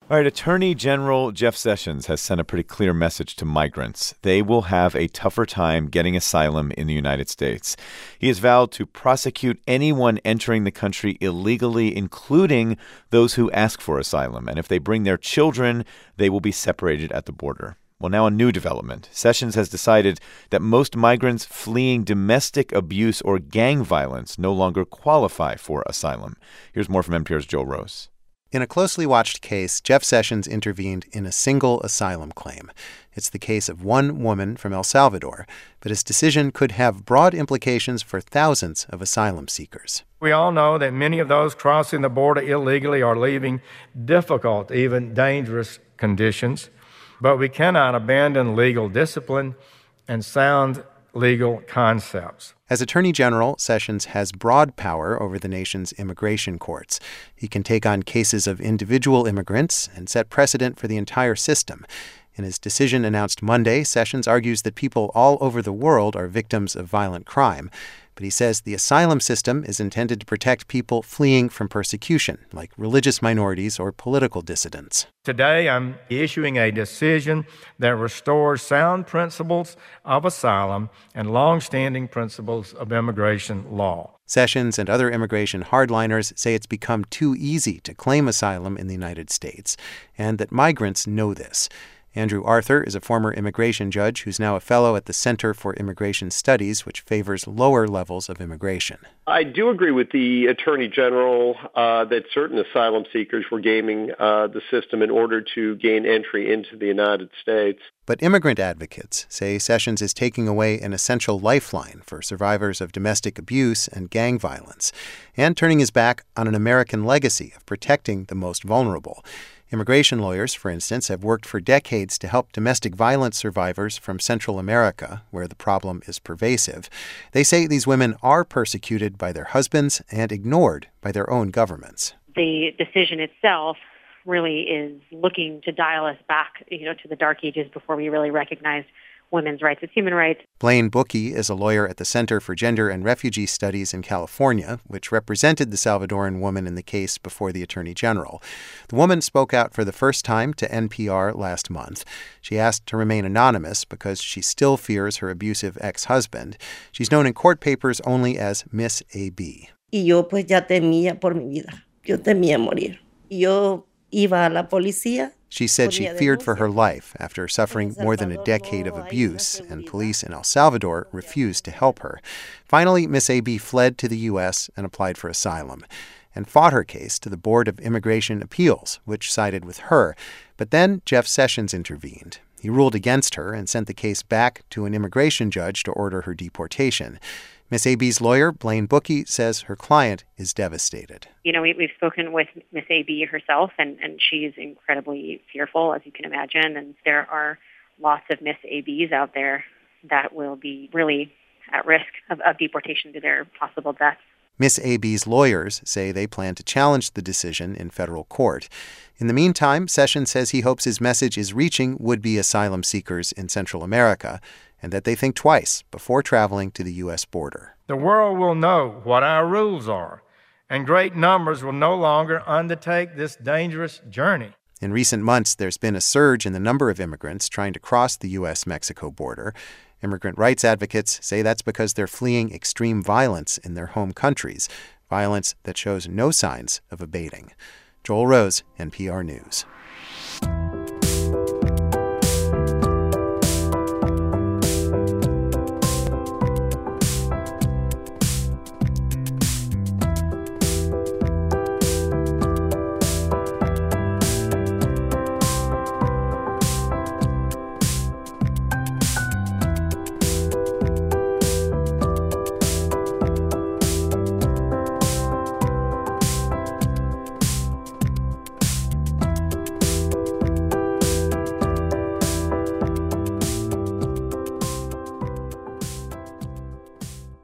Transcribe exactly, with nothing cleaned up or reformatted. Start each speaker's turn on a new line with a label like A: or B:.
A: All right, Attorney General Jeff Sessions has sent a pretty clear message to migrants. They will have a tougher time getting asylum in the United States. He has vowed to prosecute anyone entering the country illegally, including those who ask for asylum. And if they bring their children, they will be separated at the border. Well, now a new development. Sessions has decided that most migrants fleeing domestic abuse or gang violence no longer qualify for asylum. Here's more from N P R's Joel Rose.
B: In a closely watched case, Jeff Sessions intervened in a single asylum claim. It's the case of one woman from El Salvador, but his decision could have broad implications for thousands of asylum seekers.
C: We all know that many of those crossing the border illegally are leaving difficult, even dangerous conditions, but we cannot abandon legal discipline and sound legal concepts.
B: As Attorney General, Sessions has broad power over the nation's immigration courts. He can take on cases of individual immigrants and set precedent for the entire system. In his decision announced Monday, Sessions argues that people all over the world are victims of violent crime. But he says the asylum system is intended to protect people fleeing from persecution, like religious minorities or political dissidents.
C: Today, I'm issuing a decision that restores sound principles of asylum and longstanding principles of immigration law.
B: Sessions and other immigration hardliners say it's become too easy to claim asylum in the United States, and that migrants know this. Andrew Arthur is a former immigration judge who's now a fellow at the Center for Immigration Studies, which favors lower levels of immigration.
D: I do agree with the Attorney General uh, that certain asylum seekers were gaming uh, the system in order to gain entry into the United States.
B: But immigrant advocates say Sessions is taking away an essential lifeline for survivors of domestic abuse and gang violence, and turning his back on an American legacy of protecting the most vulnerable. Immigration lawyers, for instance, have worked for decades to help domestic violence survivors from Central America, where the problem is pervasive. They say these women are persecuted by their husbands and ignored by their own governments.
E: The decision itself really is looking to dial us back, you know, to the dark ages before we really recognized women's rights as human rights.
B: Blaine Bookey is a lawyer at the Center for Gender and Refugee Studies in California, which represented the Salvadoran woman in the case before the Attorney General. The woman spoke out for the first time to N P R last month. She asked to remain anonymous because she still fears her abusive ex-husband. She's known in court papers only as Miss A B.
F: Y yo pues ya temía por mi vida. Yo temía morir. Yo iba a la policía.
B: She said she feared for her life after suffering more than a decade of abuse, and police in El Salvador refused to help her. Finally, Miss A B fled to the U S and applied for asylum, and fought her case to the Board of Immigration Appeals, which sided with her. But then Jeff Sessions intervened. He ruled against her and sent the case back to an immigration judge to order her deportation. Miss A B's lawyer, Blaine Bookey, says her client is devastated.
E: You know, we, we've spoken with Miss A B herself, and, and she's incredibly fearful, as you can imagine. And there are lots of Miss A Bs out there that will be really at risk of, of deportation to their possible death.
B: Miss A B's lawyers say they plan to challenge the decision in federal court. In the meantime, Sessions says he hopes his message is reaching would-be asylum seekers in Central America, and that they think twice before traveling to the U S border.
C: The world will know what our rules are, and great numbers will no longer undertake this dangerous journey.
B: In recent months, there's been a surge in the number of immigrants trying to cross the U S Mexico border. Immigrant rights advocates say that's because they're fleeing extreme violence in their home countries, violence that shows no signs of abating. Joel Rose, N P R News.